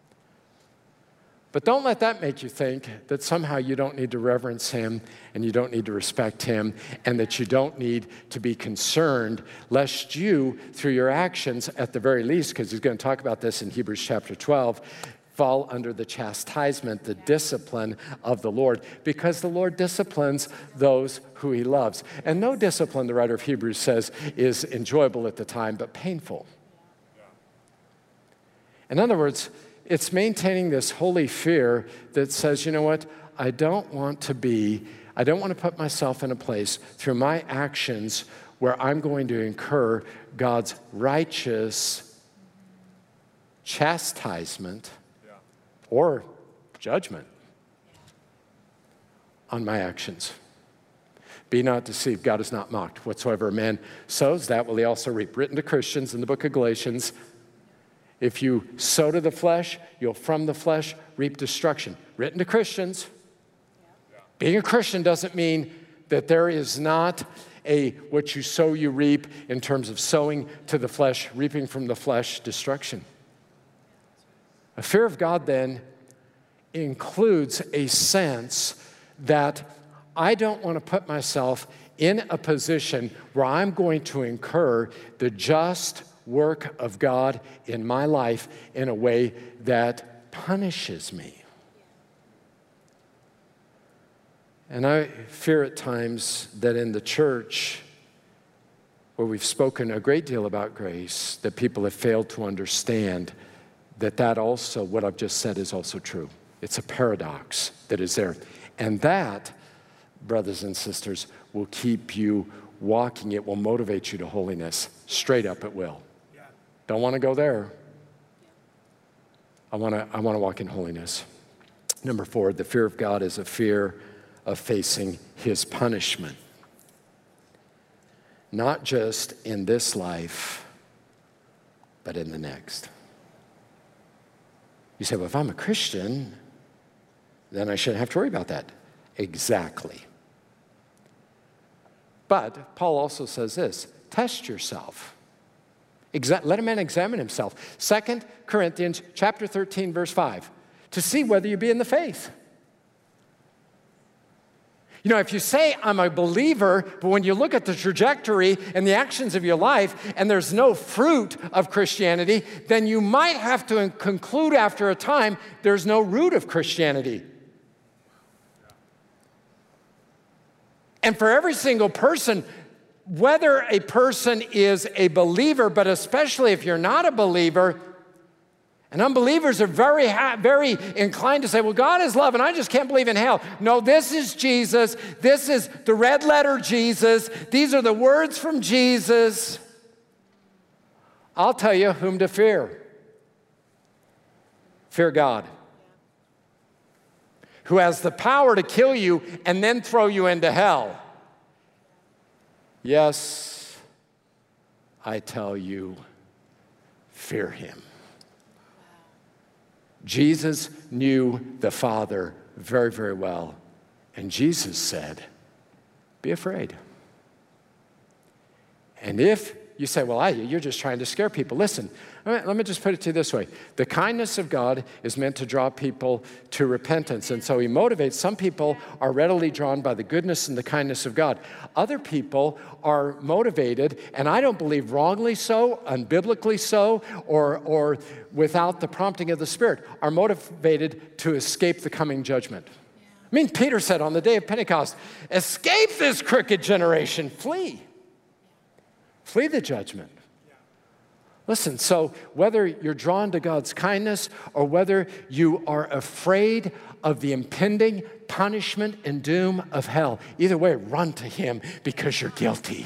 But don't let that make you think that somehow you don't need to reverence him and you don't need to respect him and that you don't need to be concerned lest you, through your actions at the very least, because he's going to talk about this in Hebrews chapter twelve, fall under the chastisement, the discipline of the Lord, because the Lord disciplines those who he loves. And no discipline, the writer of Hebrews says, is enjoyable at the time, but painful. In other words, it's maintaining this holy fear that says, you know what, I don't want to be, I don't want to put myself in a place through my actions where I'm going to incur God's righteous chastisement yeah. or judgment on my actions. Be not deceived, God is not mocked. Whatsoever a man sows, that will he also reap. Written to Christians in the book of Galatians, if you sow to the flesh, you'll from the flesh reap destruction. Written to Christians. Yeah. Being a Christian doesn't mean that there is not a what you sow, you reap in terms of sowing to the flesh, reaping from the flesh destruction. A fear of God then includes a sense that I don't want to put myself in a position where I'm going to incur the just work of God in my life in a way that punishes me. And I fear at times that in the church, where we've spoken a great deal about grace, that people have failed to understand that that also, what I've just said, is also true. It's a paradox that is there. And that, brothers and sisters, will keep you walking. It will motivate you to holiness. Straight up it will. Don't want to go there. I want to, I want to walk in holiness. Number four, the fear of God is a fear of facing his punishment. Not just in this life, but in the next. You say, well, if I'm a Christian, then I shouldn't have to worry about that. Exactly. But Paul also says this, test yourself. Exa- let a man examine himself. Second Corinthians chapter thirteen, verse five, to see whether you be in the faith. You know, if you say, I'm a believer, but when you look at the trajectory and the actions of your life and there's no fruit of Christianity, then you might have to conclude after a time there's no root of Christianity. And for every single person, whether a person is a believer, but especially if you're not a believer, and unbelievers are very, ha- very inclined to say, well, God is love, and I just can't believe in hell. No, this is Jesus. This is the red letter Jesus. These are the words from Jesus. I'll tell you whom to fear. Fear God, who has the power to kill you and then throw you into hell. Yes, I tell you, fear him. Jesus knew the Father very, very well. And Jesus said, be afraid. And if you say, well, I, you're just trying to scare people. Listen, let me, let me just put it to you this way. The kindness of God is meant to draw people to repentance. And so he motivates. Some people are readily drawn by the goodness and the kindness of God. Other people are motivated, and I don't believe wrongly so, unbiblically so, or, or without the prompting of the Spirit, are motivated to escape the coming judgment. I mean, Peter said on the day of Pentecost, escape this crooked generation, flee. Flee the judgment. Listen, so whether you're drawn to God's kindness or whether you are afraid of the impending punishment and doom of hell, either way, run to him because you're guilty.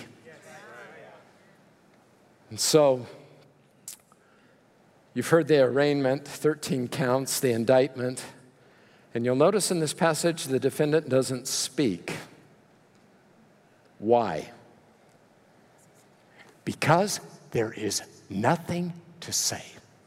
And so, you've heard the arraignment, thirteen counts, the indictment, and you'll notice in this passage the defendant doesn't speak. Why? Because there is nothing to say.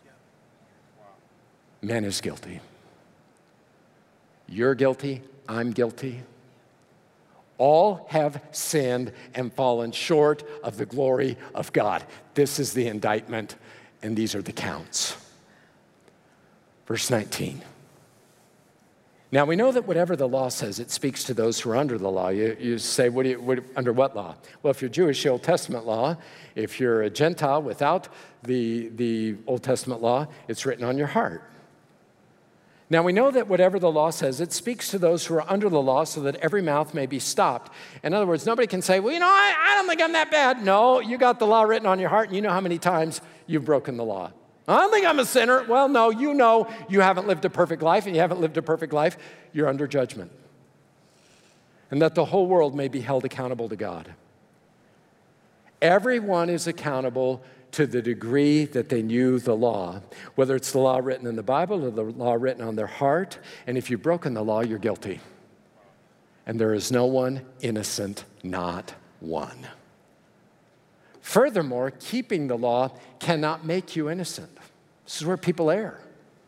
Man is guilty. You're guilty. I'm guilty. All have sinned and fallen short of the glory of God. This is the indictment, and these are the counts. Verse nineteen. Now, we know that whatever the law says, it speaks to those who are under the law. You, you say, what do you, what, under what law? Well, if you're Jewish, the Old Testament law. If you're a Gentile without the, the Old Testament law, it's written on your heart. Now, we know that whatever the law says, it speaks to those who are under the law so that every mouth may be stopped. In other words, nobody can say, well, you know, I, I don't think I'm that bad. No, you got the law written on your heart, and you know how many times you've broken the law. I don't think I'm a sinner. Well, no, you know you haven't lived a perfect life, and you haven't lived a perfect life. You're under judgment. And that the whole world may be held accountable to God. Everyone is accountable to the degree that they knew the law, whether it's the law written in the Bible or the law written on their heart. And if you've broken the law, you're guilty. And there is no one innocent, not one. Furthermore, keeping the law cannot make you innocent. This is where people err.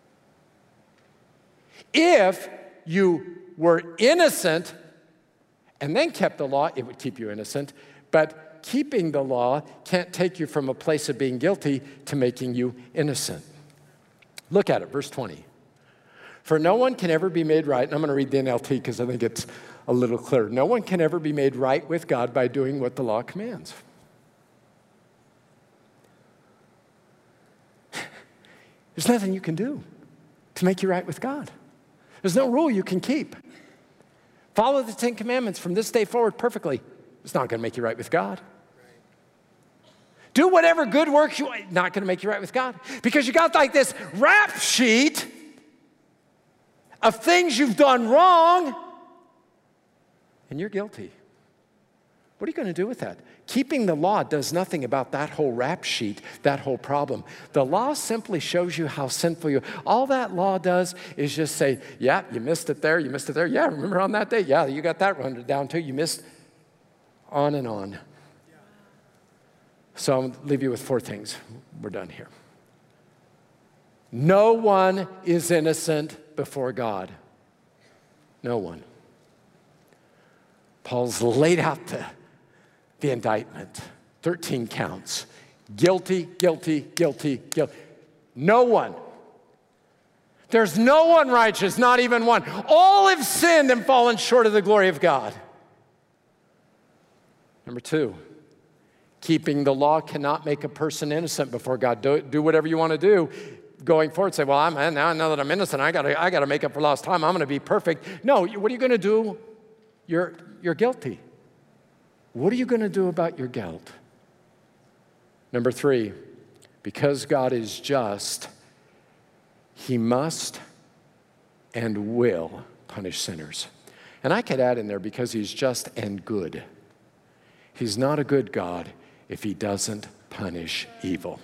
If you were innocent and then kept the law, it would keep you innocent. But keeping the law can't take you from a place of being guilty to making you innocent. Look at it, verse twenty. For no one can ever be made right, and I'm going to read the N L T because I think it's a little clearer. No one can ever be made right with God by doing what the law commands. There's nothing you can do to make you right with God. There's no rule you can keep. Follow the Ten Commandments from this day forward perfectly. It's not going to make you right with God. Do whatever good works you want. Not going to make you right with God. Because you got like this rap sheet of things you've done wrong, and you're guilty. What are you going to do with that? Keeping the law does nothing about that whole rap sheet, that whole problem. The law simply shows you how sinful you are. All that law does is just say, yeah, you missed it there, you missed it there. Yeah, remember on that day? Yeah, you got that run down too. You missed on and on. So I'll leave you with four things. We're done here. No one is innocent before God. No one. Paul's laid out the, the indictment. thirteen counts. Guilty, guilty, guilty, guilty. No one. There's no one righteous, not even one. All have sinned and fallen short of the glory of God. Number two, keeping the law cannot make a person innocent before God. Do, do whatever you want to do going forward. Say, well, I'm, now, now that I'm innocent, I got to I got to make up for lost time. I'm going to be perfect. No, what are you going to do? You're, you're guilty. What are you going to do about your guilt? Number three, because God is just, he must and will punish sinners. And I could add in there, because he's just and good. He's not a good God if he doesn't punish evil.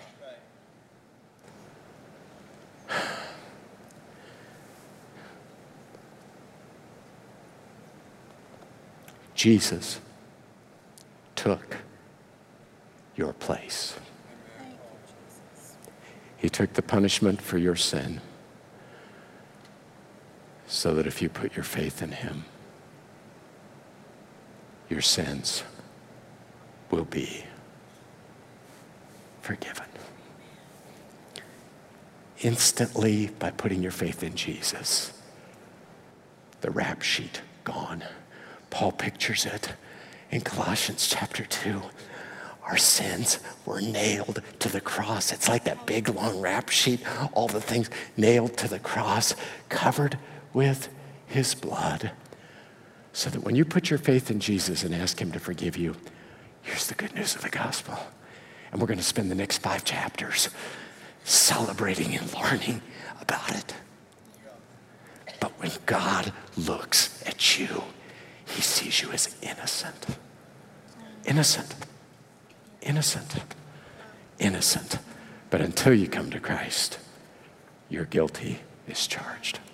Jesus took your place. He took the punishment for your sin so that if you put your faith in him, your sins will be forgiven. Instantly, by putting your faith in Jesus, the rap sheet gone. Paul pictures it in Colossians chapter two. Our sins were nailed to the cross. It's like that big long rap sheet, all the things nailed to the cross, covered with his blood. So that when you put your faith in Jesus and ask him to forgive you, here's the good news of the gospel. And we're going to spend the next five chapters celebrating and learning about it. But when God looks at you, he sees you as innocent. Innocent. Innocent. Innocent. But until you come to Christ, your guilty is charged.